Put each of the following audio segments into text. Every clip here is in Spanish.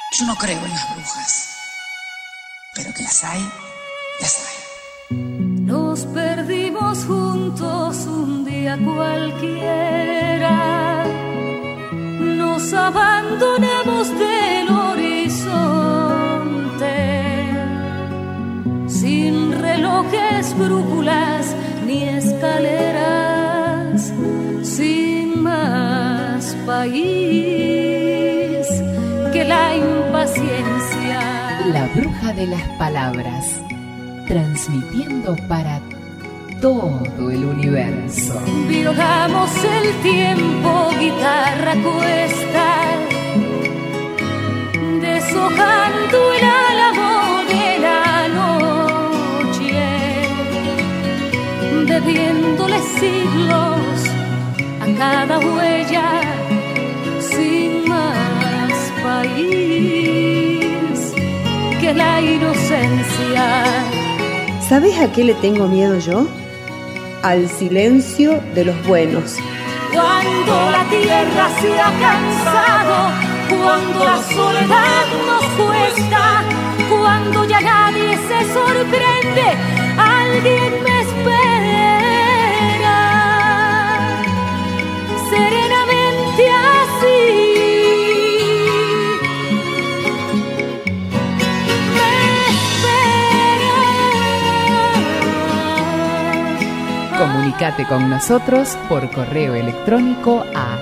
Yo no creo en las brujas, pero que las hay, las hay. Nos perdimos juntos un día cualquiera, nos abandonamos del horizonte, sin relojes, brújulas ni escaleras, sin más país que la impaciencia. La bruja de las palabras, transmitiendo para todo el universo. Violamos el tiempo, guitarra cuesta, deshojando el álamo de la noche, bebiéndole siglos a cada huella, sin más país que la inocencia. ¿Sabes a qué le tengo miedo yo? Al silencio de los buenos. Cuando la tierra se ha cansado, cuando la soledad nos cuesta, cuando ya nadie se sorprende, alguien me espera, serenamente así. Comunícate con nosotros por correo electrónico a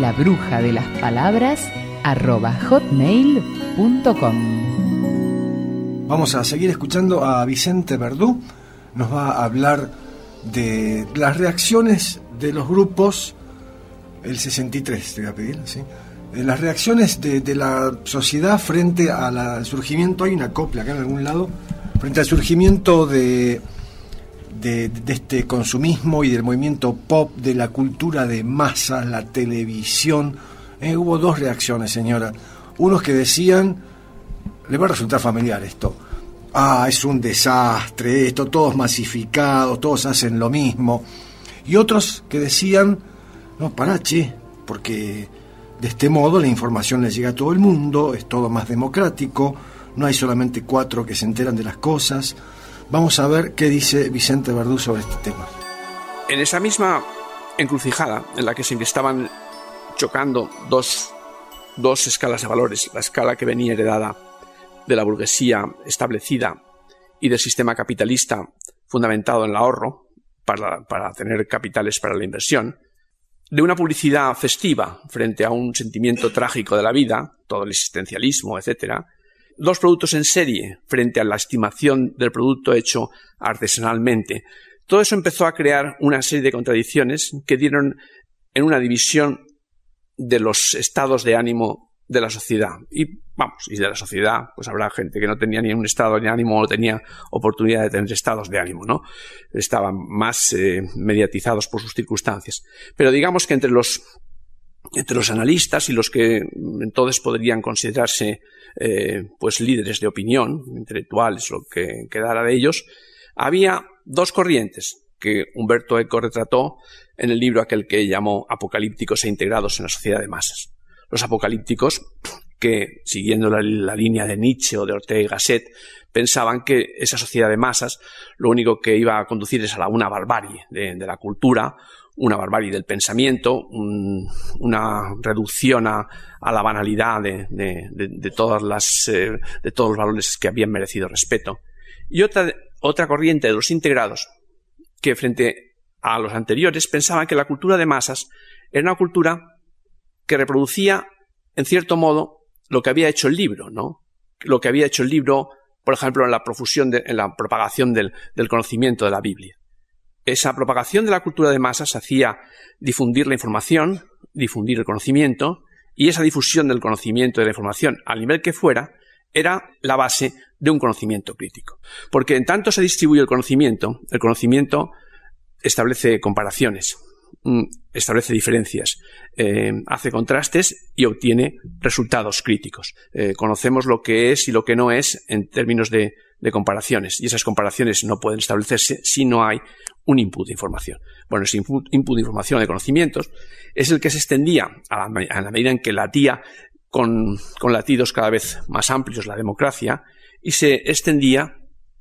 labrujadelas.hotmail.com. Vamos a seguir escuchando a Vicente Verdú. Nos va a hablar de las reacciones de los grupos, el 63 te voy a pedir, ¿sí? Las reacciones de la sociedad frente al surgimiento, hay una copla acá en algún lado, frente al surgimiento de este consumismo y del movimiento pop, de la cultura de masas, la televisión. Hubo dos reacciones, señora. Unos que decían, le va a resultar familiar esto, es un desastre esto, todos masificados, todos hacen lo mismo. Y otros que decían, no, pará, che, porque de este modo la información le llega a todo el mundo, es todo más democrático, no hay solamente 4 que se enteran de las cosas. Vamos a ver qué dice Vicente Verdú sobre este tema. En esa misma encrucijada en la que se estaban chocando dos escalas de valores, la escala que venía heredada de la burguesía establecida y del sistema capitalista fundamentado en el ahorro para tener capitales para la inversión, de una publicidad festiva frente a un sentimiento trágico de la vida, todo el existencialismo, etcétera, 2 productos en serie frente a la estimación del producto hecho artesanalmente. Todo eso empezó a crear una serie de contradicciones que dieron en una división de los estados de ánimo de la sociedad. Y de la sociedad, pues habrá gente que no tenía ni un estado de ánimo o no tenía oportunidad de tener estados de ánimo, ¿no? Estaban más mediatizados por sus circunstancias. Pero digamos que entre los analistas y los que entonces podrían considerarse pues líderes de opinión, intelectuales, lo que quedara de ellos, había 2 corrientes que Humberto Eco retrató en el libro aquel que llamó Apocalípticos e integrados en la sociedad de masas. Los apocalípticos, que siguiendo la línea de Nietzsche o de Ortega y Gasset, pensaban que esa sociedad de masas lo único que iba a conducir es a una barbarie de la cultura, una barbarie del pensamiento, una reducción a la banalidad de todos los valores que habían merecido respeto. Y otra corriente de los integrados, que frente a los anteriores pensaban que la cultura de masas era una cultura que reproducía, en cierto modo, lo que había hecho el libro, ¿no? Lo que había hecho el libro, por ejemplo, en la propagación del conocimiento de la Biblia. Esa propagación de la cultura de masas hacía difundir la información, difundir el conocimiento, y esa difusión del conocimiento y de la información, al nivel que fuera, era la base de un conocimiento crítico. Porque en tanto se distribuye el conocimiento establece comparaciones, establece diferencias, hace contrastes y obtiene resultados críticos. Conocemos lo que es y lo que no es en términos de comparaciones, y esas comparaciones no pueden establecerse si no hay un input de información. Bueno, ese input de información, de conocimientos, es el que se extendía a la medida en que latía con latidos cada vez más amplios la democracia, y se extendía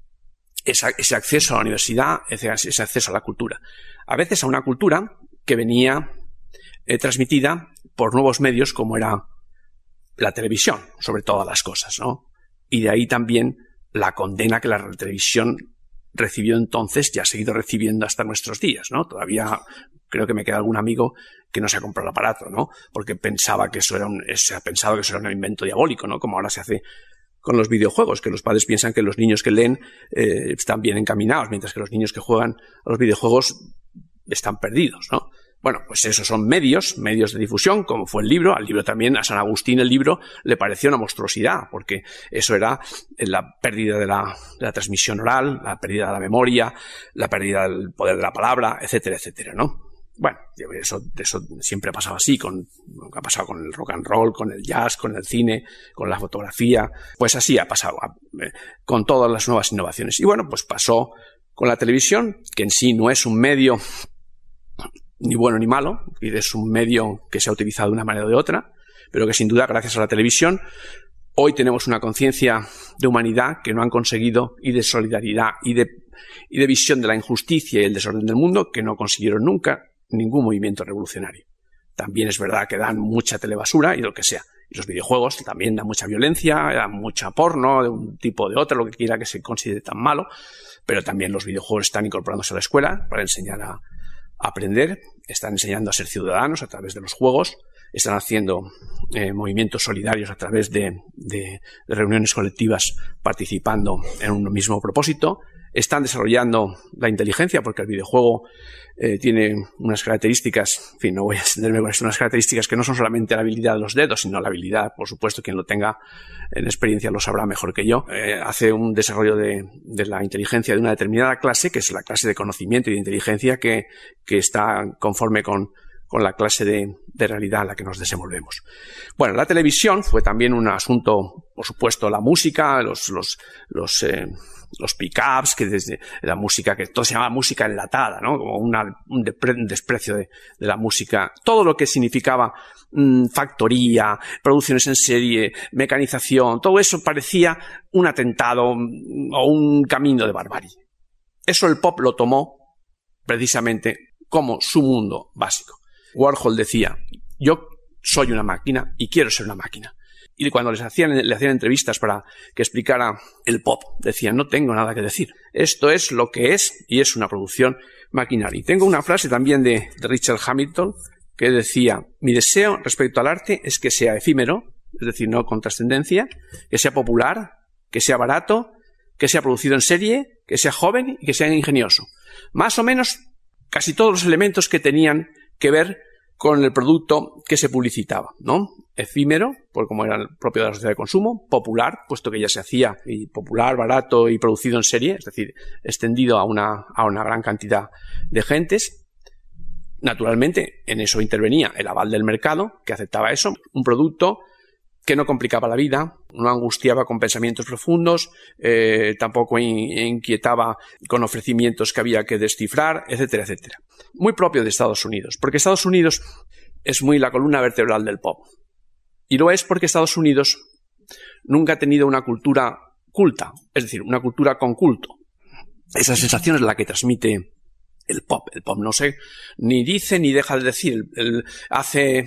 ese acceso a la universidad, ese acceso a la cultura. A veces a una cultura que venía transmitida por nuevos medios como era la televisión, sobre todas las cosas, ¿no? Y de ahí también la condena que la televisión recibió entonces y ha seguido recibiendo hasta nuestros días, ¿no? Todavía creo que me queda algún amigo que no se ha comprado el aparato, ¿no? Porque pensaba que se ha pensado que eso era un invento diabólico, ¿no? Como ahora se hace con los videojuegos, que los padres piensan que los niños que leen están bien encaminados, mientras que los niños que juegan a los videojuegos están perdidos, ¿no? Bueno, pues esos son medios de difusión, como fue el libro. Al libro también, a San Agustín el libro le pareció una monstruosidad, porque eso era la pérdida de la transmisión oral, la pérdida de la memoria, la pérdida del poder de la palabra, etcétera, etcétera, ¿no? Bueno, eso siempre ha pasado así, ha pasado con el rock and roll, con el jazz, con el cine, con la fotografía. Pues así ha pasado con todas las nuevas innovaciones. Y bueno, pues pasó con la televisión, que en sí no es un medio ni bueno ni malo, y es un medio que se ha utilizado de una manera o de otra, pero que sin duda, gracias a la televisión, hoy tenemos una conciencia de humanidad que no han conseguido, y de solidaridad, y de visión de la injusticia y el desorden del mundo, que no consiguieron nunca ningún movimiento revolucionario. También es verdad que dan mucha telebasura y lo que sea. Y los videojuegos también dan mucha violencia, dan mucha porno, de un tipo o de otro, lo que quiera que se considere tan malo, pero también los videojuegos están incorporándose a la escuela para enseñar a aprender, están enseñando a ser ciudadanos a través de los juegos, están haciendo movimientos solidarios a través de reuniones colectivas participando en un mismo propósito, están desarrollando la inteligencia, porque el videojuego tiene unas características, en fin, no voy a extenderme con esto, unas características que no son solamente la habilidad de los dedos, sino la habilidad, por supuesto, quien lo tenga en experiencia lo sabrá mejor que yo, hace un desarrollo de la inteligencia de una determinada clase, que es la clase de conocimiento y de inteligencia que está conforme con la clase de realidad en la que nos desenvolvemos. Bueno, la televisión fue también un asunto, por supuesto, la música, los pick-ups, que desde la música, que todo se llama música enlatada, ¿no? Como un desprecio de la música. Todo lo que significaba factoría, producciones en serie, mecanización, todo eso parecía un atentado o un camino de barbarie. Eso el pop lo tomó precisamente como su mundo básico. Warhol decía, yo soy una máquina y quiero ser una máquina. Y cuando le hacían entrevistas para que explicara el pop, decían, no tengo nada que decir. Esto es lo que es y es una producción maquinaria. Y tengo una frase también de Richard Hamilton que decía, mi deseo respecto al arte es que sea efímero, es decir, no con trascendencia, que sea popular, que sea barato, que sea producido en serie, que sea joven y que sea ingenioso. Más o menos casi todos los elementos que tenían que ver con el producto que se publicitaba, ¿no? Efímero, pues como era el propio de la sociedad de consumo, popular, puesto que ya se hacía, y popular, barato y producido en serie, es decir, extendido a una gran cantidad de gentes. Naturalmente, en eso intervenía el aval del mercado, que aceptaba eso, un producto que no complicaba la vida, no angustiaba con pensamientos profundos, tampoco inquietaba con ofrecimientos que había que descifrar, etcétera, etcétera. Muy propio de Estados Unidos, porque Estados Unidos es muy la columna vertebral del pop. Y lo es porque Estados Unidos nunca ha tenido una cultura culta, es decir, una cultura con culto. Esa sensación es la que transmite el pop. El pop no sé, ni dice ni deja de decir, hace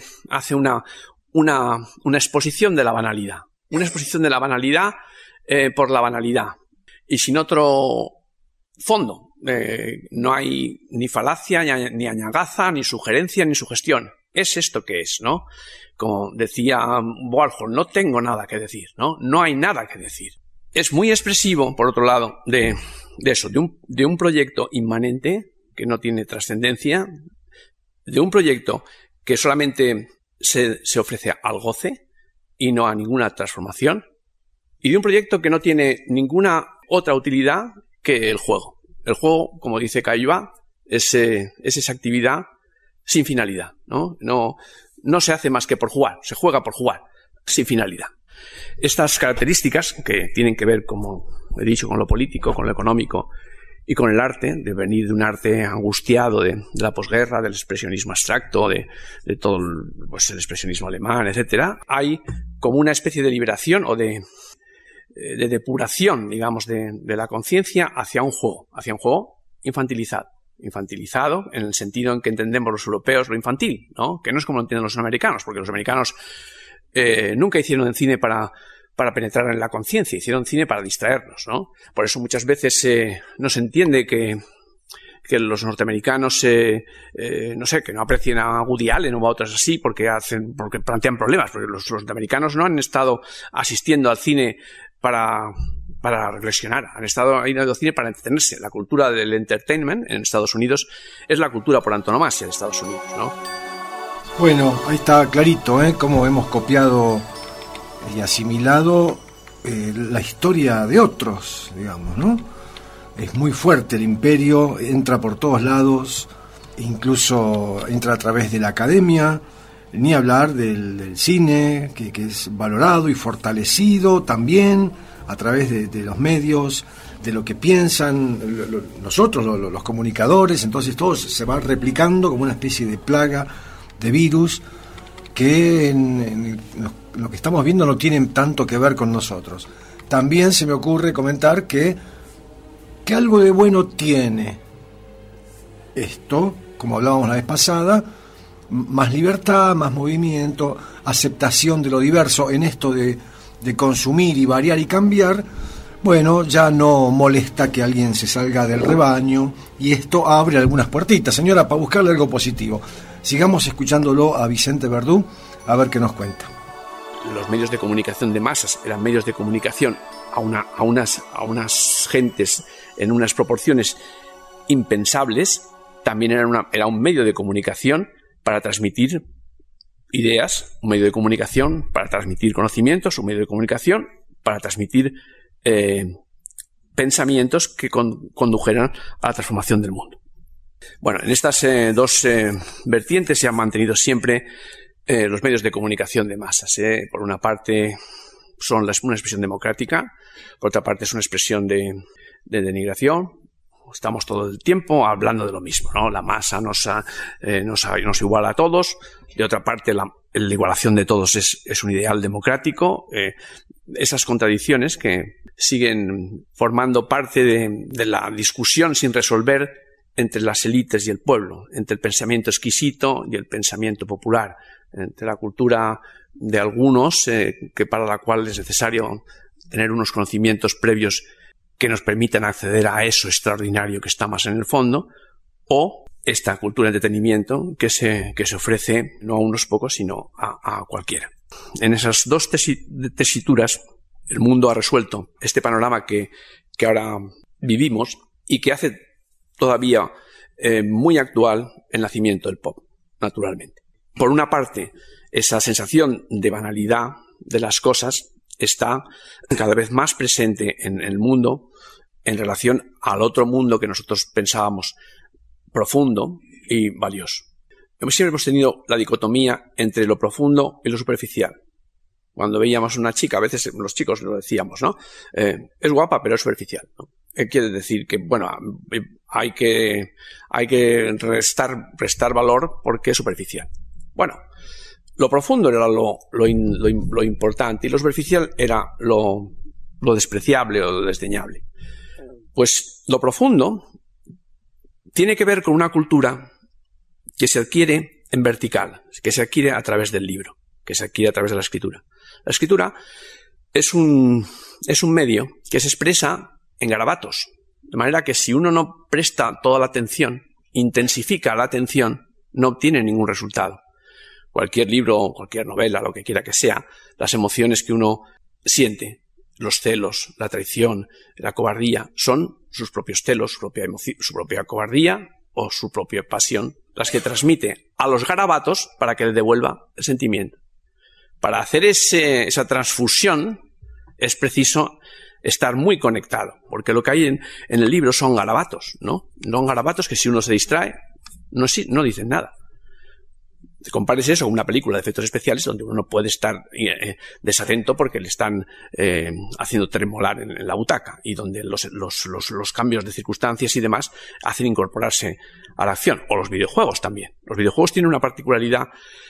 una exposición de la banalidad. Una exposición de la banalidad por la banalidad. Y sin otro fondo. No hay ni falacia, ni añagaza, ni sugerencia, ni sugestión. Es esto que es, ¿no? Como decía Warhol, no tengo nada que decir, ¿no? No hay nada que decir. Es muy expresivo, por otro lado, de eso, de un proyecto inmanente que no tiene trascendencia, de un proyecto que solamente se ofrece al goce y no a ninguna transformación, y de un proyecto que no tiene ninguna otra utilidad que el juego. El juego, como dice Caillois, es esa actividad sin finalidad, ¿no? No se hace más que por jugar, se juega por jugar, sin finalidad. Estas características que tienen que ver, como he dicho, con lo político, con lo económico y con el arte, de venir de un arte angustiado de la posguerra, del expresionismo abstracto, de todo el expresionismo alemán, etcétera, hay como una especie de liberación o de depuración, digamos, de la conciencia hacia un juego infantilizado en el sentido en que entendemos los europeos lo infantil, ¿no? Que no es como lo entienden los americanos, porque los americanos nunca hicieron el cine para penetrar en la conciencia, hicieron cine para distraernos, ¿no? Por eso muchas veces no se entiende que los norteamericanos, no sé, que no aprecien a Woody Allen o a otros así porque plantean problemas, porque los norteamericanos no han estado asistiendo al cine para reflexionar, han estado ido al cine para entretenerse. La cultura del entertainment en Estados Unidos es la cultura por antonomasia de Estados Unidos, ¿no? Bueno, ahí está clarito, cómo hemos copiado y asimilado la historia de otros, digamos, ¿no? Es muy fuerte el imperio, entra por todos lados, incluso entra a través de la academia, ni hablar del cine, que es valorado y fortalecido también a través de los medios, de lo que piensan nosotros, los comunicadores. Entonces todo se va replicando como una especie de plaga, de virus, que en lo que estamos viendo no tienen tanto que ver con nosotros. También se me ocurre comentar que algo de bueno tiene esto, como hablábamos la vez pasada, más libertad, más movimiento, aceptación de lo diverso en esto de consumir y variar y cambiar. Bueno, ya no molesta que alguien se salga del rebaño y esto abre algunas puertitas. Señora, para buscarle algo positivo, sigamos escuchándolo a Vicente Verdú, a ver qué nos cuenta. Los medios de comunicación de masas eran medios de comunicación a unas gentes en unas proporciones impensables. También era un medio de comunicación para transmitir ideas, un medio de comunicación para transmitir conocimientos, un medio de comunicación para transmitir pensamientos que condujeran a la transformación del mundo. Bueno, en estas dos vertientes se han mantenido siempre los medios de comunicación de masas. Por una parte son una expresión democrática, por otra parte es una expresión de denigración. Estamos todo el tiempo hablando de lo mismo, ¿no? La masa nos iguala a todos. De otra parte, la igualación de todos es un ideal democrático. Esas contradicciones que siguen formando parte de la discusión sin resolver entre las élites y el pueblo, entre el pensamiento exquisito y el pensamiento popular, entre la cultura de algunos, que para la cual es necesario tener unos conocimientos previos que nos permitan acceder a eso extraordinario que está más en el fondo, o esta cultura de entretenimiento que se ofrece no a unos pocos, sino a cualquiera. En esas dos tesituras, el mundo ha resuelto este panorama que ahora vivimos y que hace todavía muy actual el nacimiento del pop, naturalmente. Por una parte, esa sensación de banalidad de las cosas está cada vez más presente en el mundo en relación al otro mundo que nosotros pensábamos profundo y valioso. Siempre hemos tenido la dicotomía entre lo profundo y lo superficial. Cuando veíamos una chica, a veces los chicos lo decíamos, ¿no? Es guapa, pero es superficial, ¿no? Quiere decir que, bueno, hay que restar valor porque es superficial. Bueno, lo profundo era lo importante y lo superficial era lo despreciable o lo desdeñable. Pues lo profundo tiene que ver con una cultura que se adquiere en vertical, que se adquiere a través del libro, que se adquiere a través de la escritura. La escritura es un medio que se expresa en garabatos, de manera que si uno no presta toda la atención, intensifica la atención, no obtiene ningún resultado. Cualquier libro, cualquier novela, lo que quiera que sea, las emociones que uno siente, los celos, la traición, la cobardía, son sus propios celos, su propia cobardía o su propia pasión, las que transmite a los garabatos para que le devuelva el sentimiento. Para hacer esa transfusión es preciso estar muy conectado, porque lo que hay en el libro son garabatos, ¿no? Son garabatos que si uno se distrae, no dicen nada. Compares eso con una película de efectos especiales donde uno puede estar desatento porque le están haciendo tremolar en la butaca y donde los cambios de circunstancias y demás hacen incorporarse a la acción. O los videojuegos también. Los videojuegos tienen una particularidad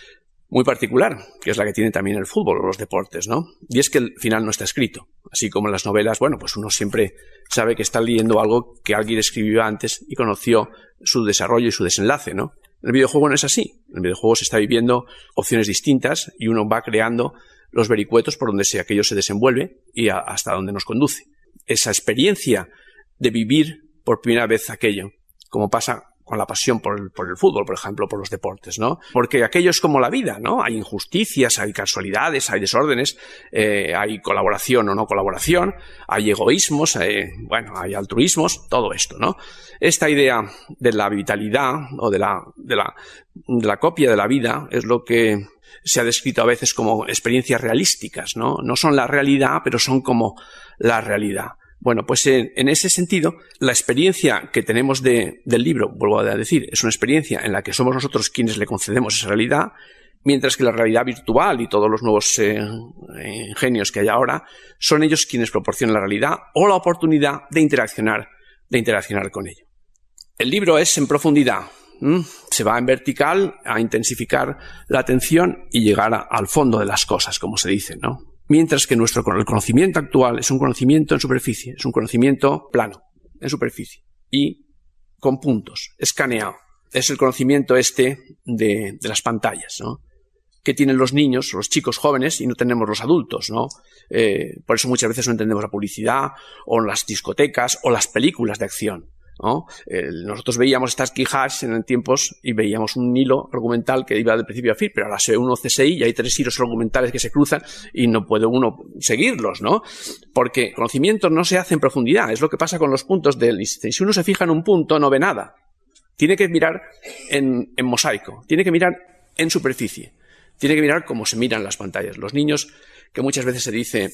muy particular, que es la que tiene también el fútbol o los deportes, ¿no? Y es que el final no está escrito. Así como en las novelas, bueno, pues uno siempre sabe que está leyendo algo que alguien escribió antes y conoció su desarrollo y su desenlace, ¿no? En el videojuego no es así. En el videojuego se está viviendo opciones distintas y uno va creando los vericuetos por donde aquello se desenvuelve y hasta donde nos conduce. Esa experiencia de vivir por primera vez aquello, como pasa con la pasión por el fútbol, por ejemplo, por los deportes, ¿no? Porque aquello es como la vida, ¿no? Hay injusticias, hay casualidades, hay desórdenes, hay colaboración o no colaboración, hay egoísmos, hay altruismos, todo esto, ¿no? Esta idea de la vitalidad o de la copia de la vida es lo que se ha descrito a veces como experiencias realísticas, ¿no? No son la realidad, pero son como la realidad. Bueno, pues en ese sentido, la experiencia que tenemos del libro, vuelvo a decir, es una experiencia en la que somos nosotros quienes le concedemos esa realidad, mientras que la realidad virtual y todos los nuevos ingenios que hay ahora son ellos quienes proporcionan la realidad o la oportunidad de interaccionar con ello. El libro es en profundidad, se va en vertical a intensificar la atención y llegar al fondo de las cosas, como se dice, ¿no? Mientras que el conocimiento actual es un conocimiento en superficie, es un conocimiento plano, en superficie, y con puntos, escaneado. Es el conocimiento de las pantallas, ¿no? Que tienen los niños, los chicos jóvenes, y no tenemos los adultos, ¿no? Por eso muchas veces no entendemos la publicidad, o las discotecas, o las películas de acción, ¿no? Nosotros veíamos estas quijas en tiempos y veíamos un hilo argumental que iba de principio a fin, pero ahora se ve uno CSI y hay 3 hilos argumentales que se cruzan y no puede uno seguirlos, ¿no? Porque conocimiento no se hace en profundidad, es lo que pasa con los puntos del Einstein. Si uno se fija en un punto no ve nada, tiene que mirar en mosaico, tiene que mirar en superficie, tiene que mirar cómo se miran las pantallas. Los niños, que muchas veces se dicen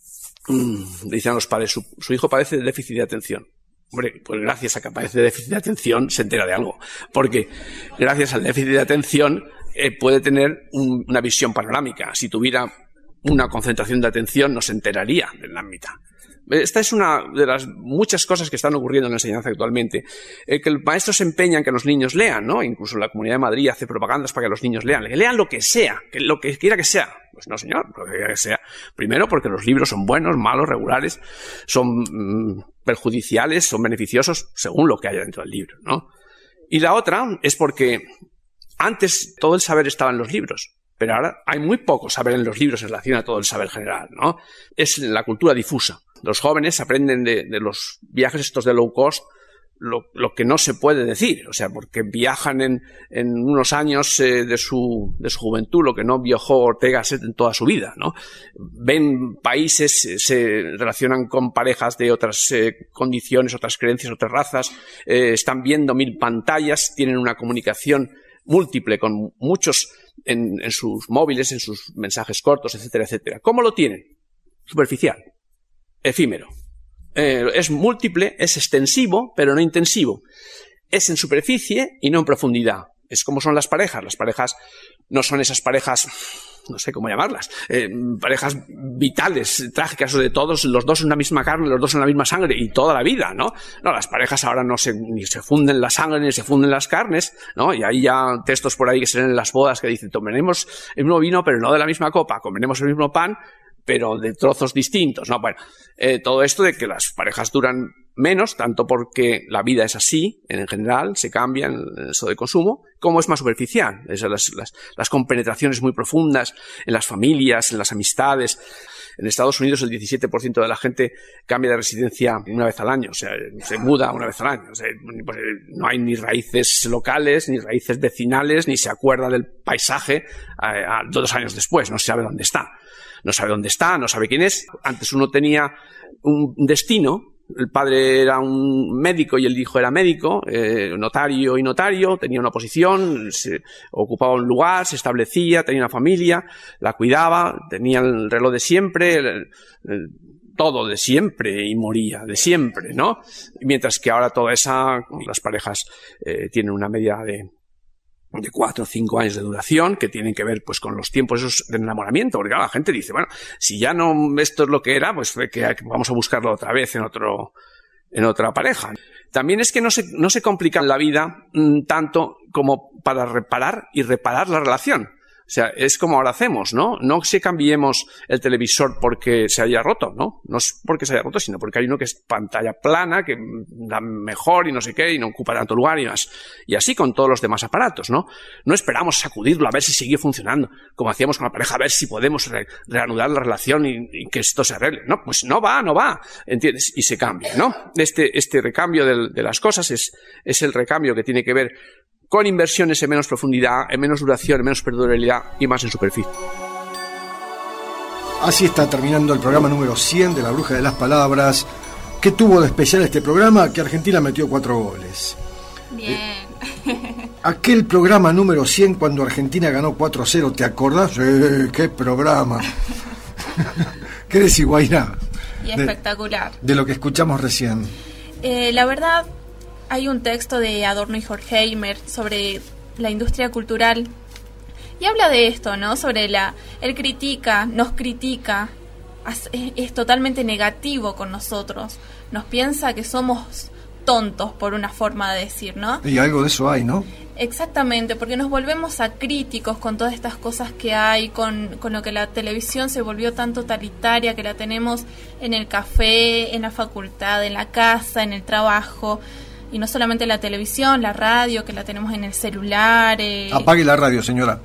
a los padres, su hijo padece de déficit de atención. Hombre, pues gracias a que padece de déficit de atención se entera de algo, porque gracias al déficit de atención puede tener una visión panorámica. Si tuviera una concentración de atención no se enteraría de la mitad. Esta es una de las muchas cosas que están ocurriendo en la enseñanza actualmente. Que el maestro se empeña en que los niños lean, ¿no? Incluso la Comunidad de Madrid hace propagandas para que los niños lean. Que lean lo que sea, lo que quiera que sea. Pues no, señor, lo que quiera que sea. Primero porque los libros son buenos, malos, regulares, son perjudiciales, son beneficiosos, según lo que haya dentro del libro, ¿no? Y la otra es porque antes todo el saber estaba en los libros. Pero ahora hay muy poco saber en los libros en relación a todo el saber general, ¿no? Es la cultura difusa. Los jóvenes aprenden de los viajes estos de low cost lo que no se puede decir, o sea, porque viajan en unos años de su juventud, lo que no viajó Ortega Gasset en toda su vida, ¿no? Ven países, se relacionan con parejas de otras condiciones, otras creencias, otras razas, están viendo 1000 pantallas, tienen una comunicación múltiple con muchos en sus móviles, en sus mensajes cortos, etcétera, etcétera. ¿Cómo lo tienen? Superficial, efímero. Es múltiple, es extensivo, pero no intensivo. Es en superficie y no en profundidad. Es como son las parejas. Las parejas no son esas parejas, no sé cómo llamarlas, parejas vitales, trágicas, o de todos, los dos en una misma carne, los dos en la misma sangre y toda la vida, ¿no? No, las parejas ahora ni se funden la sangre ni se funden las carnes, ¿no? Y hay ya textos por ahí que se leen en las bodas que dicen, tomaremos el mismo vino, pero no de la misma copa, comeremos el mismo pan, pero de trozos distintos, ¿no? Bueno, todo esto de que las parejas duran menos, tanto porque la vida es así, en general, se cambia en eso de consumo, como es más superficial. Las compenetraciones muy profundas en las familias, en las amistades. En Estados Unidos el 17% de la gente cambia de residencia una vez al año, o sea, se muda una vez al año. O sea, pues no hay ni raíces locales, ni raíces vecinales, ni se acuerda del paisaje 2 años después, no se sabe dónde está. No sabe dónde está, no sabe quién es. Antes uno tenía un destino, el padre era un médico y el hijo era médico, notario y notario, tenía una posición, se ocupaba un lugar, se establecía, tenía una familia, la cuidaba, tenía el reloj de siempre, todo de siempre y moría de siempre, ¿no? Mientras que ahora las parejas tienen una media de 4 o 5 años de duración, que tienen que ver pues con los tiempos esos de enamoramiento, porque la gente dice, bueno, si ya no esto es lo que era, pues que vamos a buscarlo otra vez en otra pareja. También es que no se complica la vida tanto como para reparar la relación. O sea, es como ahora hacemos, ¿no? No se cambiemos el televisor porque se haya roto, ¿no? No es porque se haya roto, sino porque hay uno que es pantalla plana, que da mejor y no sé qué, y no ocupa tanto lugar y más. Y así con todos los demás aparatos, ¿no? No esperamos sacudirlo a ver si sigue funcionando, como hacíamos con la pareja, a ver si podemos reanudar la relación y que esto se arregle. No, pues no va, ¿entiendes? Y se cambia, ¿no? Este recambio de las cosas es el recambio que tiene que ver con inversiones en menos profundidad, en menos duración, en menos perdurabilidad y más en superficie. Así está terminando el programa número 100 de La Bruja de las Palabras. ¿Qué tuvo de especial este programa? Que Argentina metió 4 goles. Bien. Aquel programa número 100 cuando Argentina ganó 4-0, ¿te acordás? ¡Qué programa! ¿Qué decís, Guaira? Y espectacular. De lo que escuchamos recién. La verdad, hay un texto de Adorno y Horkheimer sobre la industria cultural y habla de esto, ¿no? Sobre él critica, nos critica, es totalmente negativo con nosotros, nos piensa que somos tontos, por una forma de decir, ¿no? Y algo de eso hay, ¿no? Exactamente, porque nos volvemos acríticos con todas estas cosas que hay, con lo que la televisión se volvió tan totalitaria, que la tenemos en el café, en la facultad, en la casa, en el trabajo, y no solamente la televisión, la radio, que la tenemos en el celular. Apague la radio, señora.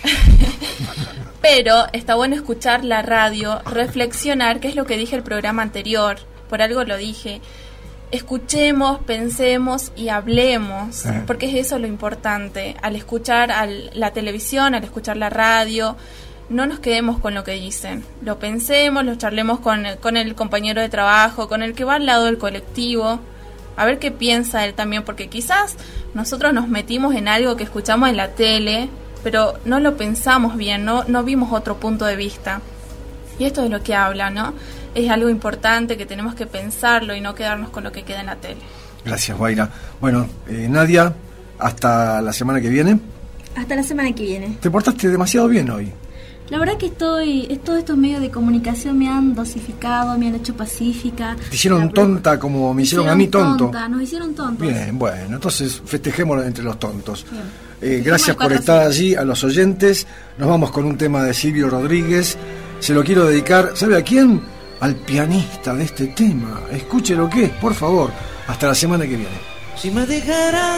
Pero está bueno escuchar la radio, reflexionar, que es lo que dije el programa anterior, por algo lo dije. Escuchemos, pensemos y hablemos, porque es eso lo importante. Al escuchar la televisión, al escuchar la radio, no nos quedemos con lo que dicen. Lo pensemos, lo charlemos con el compañero de trabajo, con el que va al lado del colectivo, a ver qué piensa él también, porque quizás nosotros nos metimos en algo que escuchamos en la tele, pero no lo pensamos bien, no vimos otro punto de vista. Y esto es lo que habla, ¿no? Es algo importante que tenemos que pensarlo y no quedarnos con lo que queda en la tele. Gracias, Guaira. Bueno, Nadia, hasta la semana que viene. Hasta la semana que viene. Te portaste demasiado bien hoy. La verdad que todos estos medios de comunicación me han dosificado, me han hecho pacífica. Te hicieron tonta como me hicieron a mí tonto. Nos hicieron tontos. Bien, bueno, entonces festejémoslo entre los tontos. Gracias por estar allí, a los oyentes. Nos vamos con un tema de Silvio Rodríguez. Se lo quiero dedicar, ¿sabe a quién? Al pianista de este tema. Escuche lo que es, por favor. Hasta la semana que viene. Si me dijeran,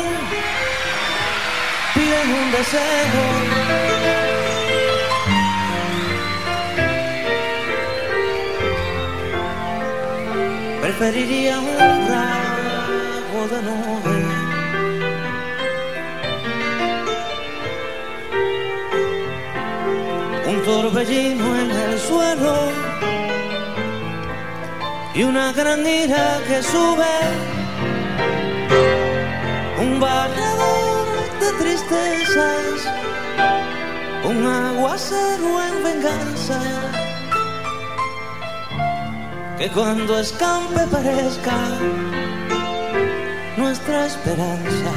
piden un deseo, preferiría un ramo de nube, un torbellino en el suelo y una gran ira que sube, un barredor de tristezas, un aguacero en venganza, que cuando escampe parezca nuestra esperanza.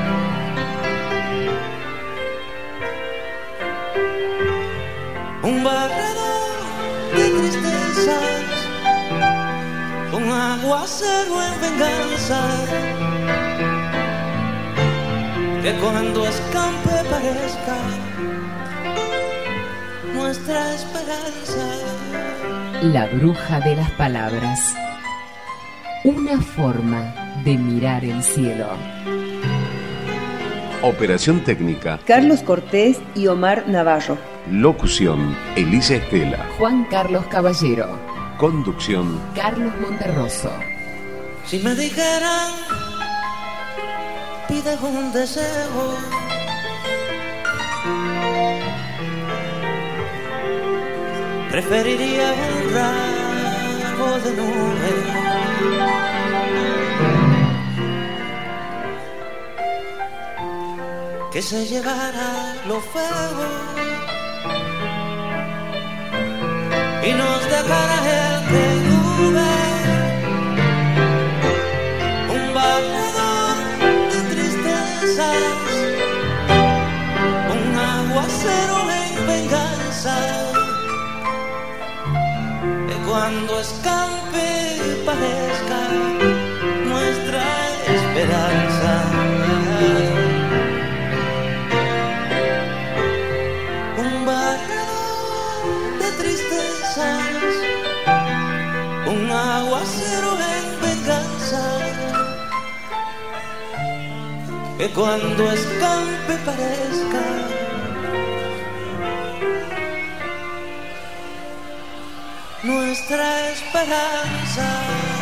Un barredor de tristezas, un aguacero en venganza, que cuando escampe parezca nuestra esperanza. La Bruja de las Palabras. Una forma de mirar el cielo. Operación técnica: Carlos Cortés y Omar Navarro. Locución: Elisa Estela. Juan Carlos Caballero. Conducción: Carlos Monterroso. Si me dijeran, pide un deseo, preferiría un ramo de nube, que se llevara lo feo y nos dejara el que tuve, un barredor de tristezas, un aguacero en venganza, que cuando escampe parezca nuestra esperanza. Un de tristezas, un aguacero en venganza, que cuando escampe parezca nuestra esperanza.